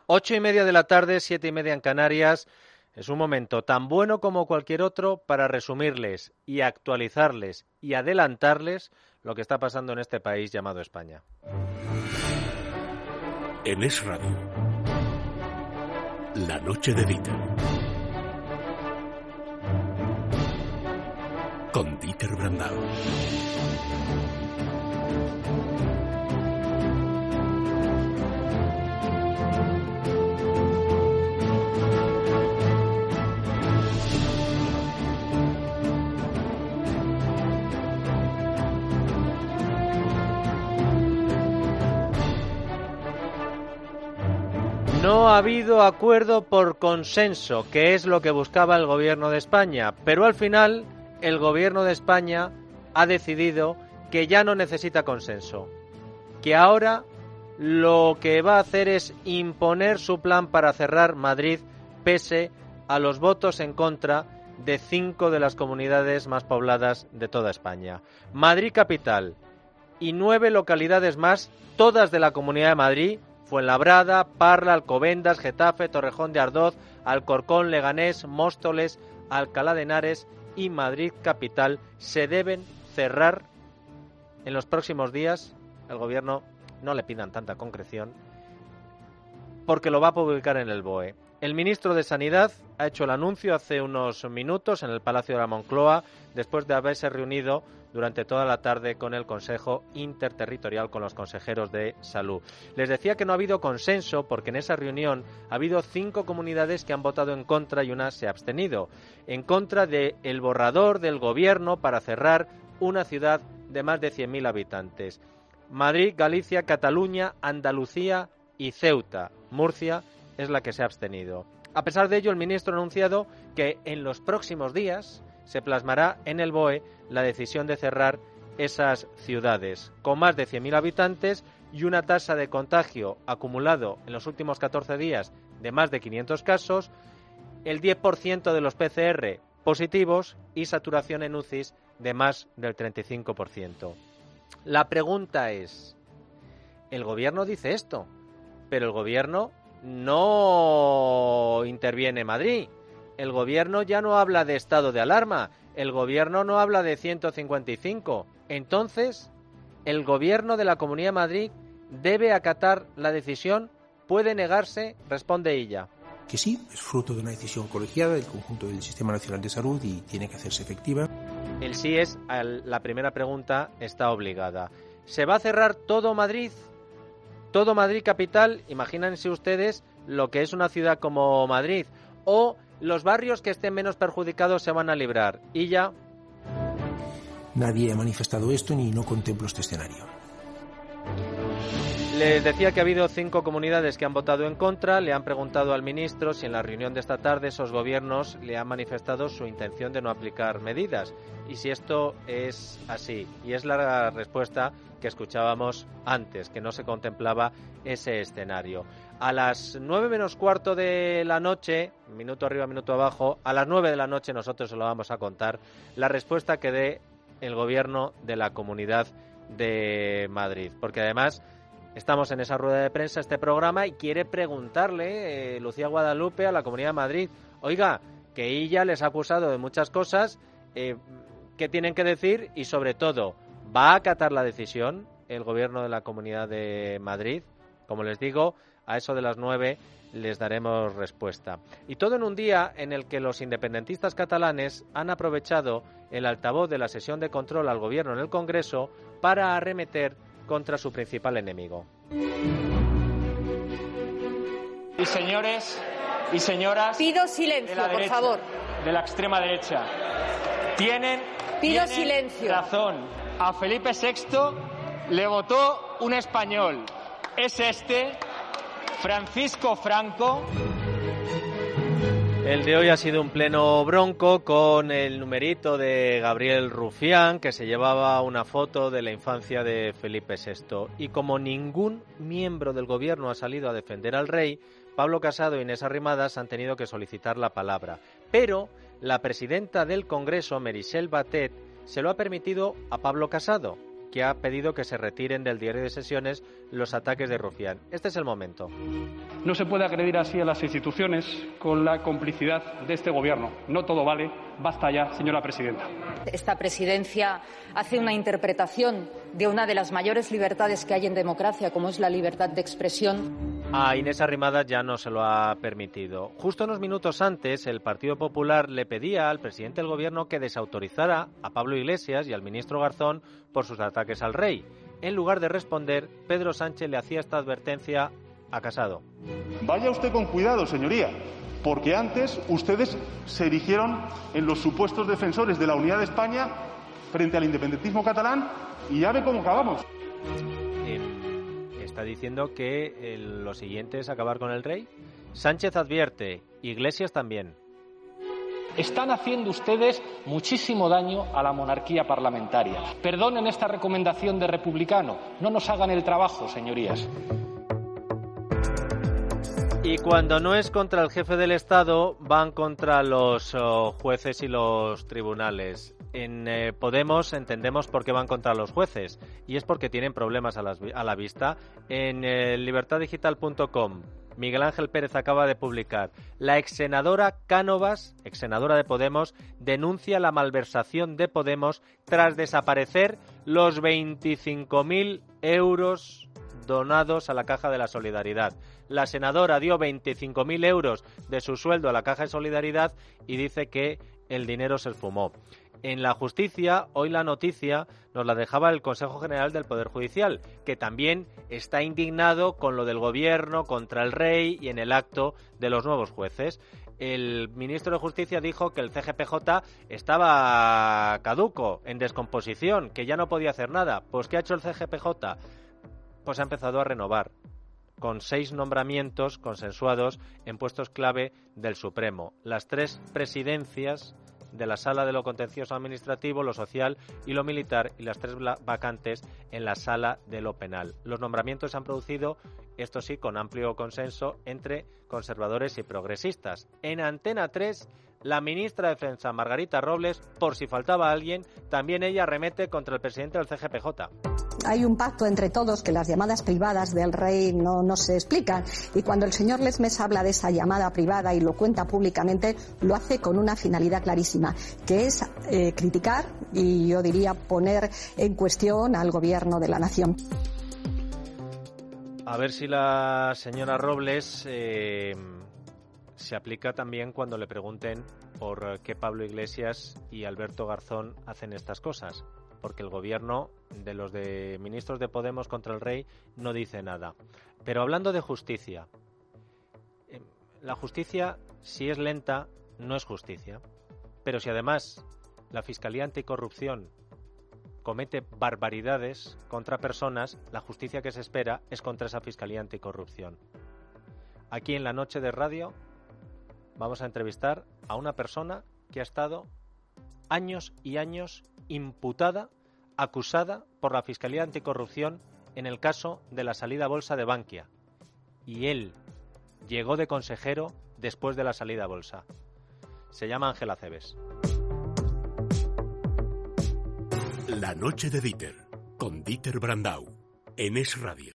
8:30 de la tarde, 7:30 en Canarias. Es un momento tan bueno como cualquier otro para resumirles y actualizarles y adelantarles lo que está pasando en este país llamado España. En Es Radio, La Noche de Dieter. Con Dieter Brandau. No ha habido acuerdo por consenso, que es lo que buscaba el gobierno de España, pero al final el gobierno de España ha decidido que ya no necesita consenso, que ahora lo que va a hacer es imponer su plan para cerrar Madrid pese a los votos en contra de 5 de las comunidades más pobladas de toda España. Madrid capital y 9 localidades más, todas de la Comunidad de Madrid: Fuenlabrada, Parla, Alcobendas, Getafe, Torrejón de Ardoz, Alcorcón, Leganés, Móstoles, Alcalá de Henares y Madrid capital se deben cerrar en los próximos días. El gobierno, no le pidan tanta concreción, porque lo va a publicar en el BOE. El ministro de Sanidad ha hecho el anuncio hace unos minutos en el Palacio de la Moncloa, después de haberse reunido durante toda la tarde con el Consejo Interterritorial, con los consejeros de Salud. Les decía que no ha habido consenso porque en esa reunión ha habido 5 comunidades que han votado en contra y una se ha abstenido. En contra del borrador del gobierno para cerrar una ciudad de más de 100.000 habitantes. Madrid, Galicia, Cataluña, Andalucía y Ceuta. Murcia es la que se ha abstenido. A pesar de ello, el ministro ha anunciado que en los próximos días se plasmará en el BOE la decisión de cerrar esas ciudades con más de 100.000 habitantes y una tasa de contagio acumulado en los últimos 14 días de más de 500 casos, el 10% de los PCR positivos y saturación en UCIs de más del 35%. La pregunta es, el gobierno dice esto, pero el gobierno no interviene en Madrid. El gobierno ya no habla de estado de alarma, el gobierno no habla de 155. Entonces, ¿el gobierno de la Comunidad de Madrid debe acatar la decisión? ¿Puede negarse? Responde ella. Que sí, es fruto de una decisión colegiada del conjunto del Sistema Nacional de Salud y tiene que hacerse efectiva. El sí es, la primera pregunta está obligada. ¿Se va a cerrar todo Madrid? ¿Todo Madrid capital? Imagínense ustedes lo que es una ciudad como Madrid. ¿O los barrios que estén menos perjudicados se van a librar? Y ya. Nadie ha manifestado esto ni no contemplo este escenario. Les decía que ha habido 5 comunidades que han votado en contra. Le han preguntado al ministro si en la reunión de esta tarde esos gobiernos le han manifestado su intención de no aplicar medidas. Y si esto es así. Y es la respuesta que escuchábamos antes, que no se contemplaba ese escenario. A las 9 menos cuarto de la noche, minuto arriba, minuto abajo, a las 9 de la noche nosotros se lo vamos a contar, la respuesta que dé el gobierno de la Comunidad de Madrid. Porque además estamos en esa rueda de prensa, este programa, y quiere preguntarle Lucía Guadalupe a la Comunidad de Madrid, oiga, que ella les ha acusado de muchas cosas, ¿qué tienen que decir? Y sobre todo, ¿va a acatar la decisión el gobierno de la Comunidad de Madrid? Como les digo, a eso de las 9 les daremos respuesta. Y todo en un día en el que los independentistas catalanes han aprovechado el altavoz de la sesión de control al gobierno en el Congreso para arremeter contra su principal enemigo. Y señores y señoras, pido silencio, de la derecha, por favor. De la extrema derecha, tienen silencio. Razón. A Felipe VI le votó un español. Es Francisco Franco. El de hoy ha sido un pleno bronco con el numerito de Gabriel Rufián, que se llevaba una foto de la infancia de Felipe VI. Y como ningún miembro del gobierno ha salido a defender al rey, Pablo Casado e Inés Arrimadas han tenido que solicitar la palabra. Pero la presidenta del Congreso, Meritxell Batet, se lo ha permitido a Pablo Casado. que ha pedido que se retiren del diario de sesiones los ataques de Rufián. Este es el momento. No se puede agredir así a las instituciones con la complicidad de este Gobierno. No todo vale. Basta ya, señora presidenta. Esta presidencia hace una interpretación de una de las mayores libertades que hay en democracia, como es la libertad de expresión. A Inés Arrimadas ya no se lo ha permitido. Justo unos minutos antes, el Partido Popular le pedía al presidente del Gobierno que desautorizara a Pablo Iglesias y al ministro Garzón por sus ataques al rey. En lugar de responder, Pedro Sánchez le hacía esta advertencia a Casado. Vaya usted con cuidado, señoría, porque antes ustedes se erigieron en los supuestos defensores de la unidad de España frente al independentismo catalán y ya ve cómo acabamos. Está diciendo que lo siguiente es acabar con el rey. Sánchez advierte, Iglesias también. Están haciendo ustedes muchísimo daño a la monarquía parlamentaria. Perdonen esta recomendación de republicano. No nos hagan el trabajo, señorías. Y cuando no es contra el jefe del Estado, van contra los jueces y los tribunales. En Podemos entendemos por qué van contra los jueces, y es porque tienen problemas a la vista. En libertaddigital.com, Miguel Ángel Pérez acaba de publicar: la exsenadora Cánovas, exsenadora de Podemos, denuncia la malversación de Podemos tras desaparecer los 25.000 euros donados a la Caja de la Solidaridad. La senadora dio 25.000 euros de su sueldo a la Caja de Solidaridad y dice que el dinero se esfumó. En la justicia, hoy la noticia nos la dejaba el Consejo General del Poder Judicial, que también está indignado con lo del gobierno, contra el rey y en el acto de los nuevos jueces. El ministro de Justicia dijo que el CGPJ estaba caduco, en descomposición, que ya no podía hacer nada. Pues ¿qué ha hecho el CGPJ? Pues ha empezado a renovar, con 6 nombramientos consensuados en puestos clave del Supremo. Las 3 presidencias de la Sala de lo Contencioso Administrativo, lo Social y lo Militar, y las 3 vacantes en la Sala de lo Penal. Los nombramientos se han producido, esto sí, con amplio consenso entre conservadores y progresistas. En Antena 3, la ministra de Defensa, Margarita Robles, por si faltaba alguien, también ella arremete contra el presidente del CGPJ. Hay un pacto entre todos que las llamadas privadas del rey no se explican, y cuando el señor Lesmes habla de esa llamada privada y lo cuenta públicamente, lo hace con una finalidad clarísima, que es criticar y yo diría poner en cuestión al gobierno de la nación. A ver si la señora Robles se aplica también cuando le pregunten por qué Pablo Iglesias y Alberto Garzón hacen estas cosas, porque el gobierno de los de ministros de Podemos contra el rey no dice nada. Pero hablando de justicia, la justicia, si es lenta, no es justicia. Pero si además la Fiscalía Anticorrupción comete barbaridades contra personas, la justicia que se espera es contra esa Fiscalía Anticorrupción. Aquí en La Noche de Radio vamos a entrevistar a una persona que ha estado años y años imputada, acusada por la Fiscalía Anticorrupción en el caso de la salida a bolsa de Bankia. Y él llegó de consejero después de la salida a bolsa. Se llama Ángel Acebes. La Noche de Dieter, con Dieter Brandau, en Es Radio.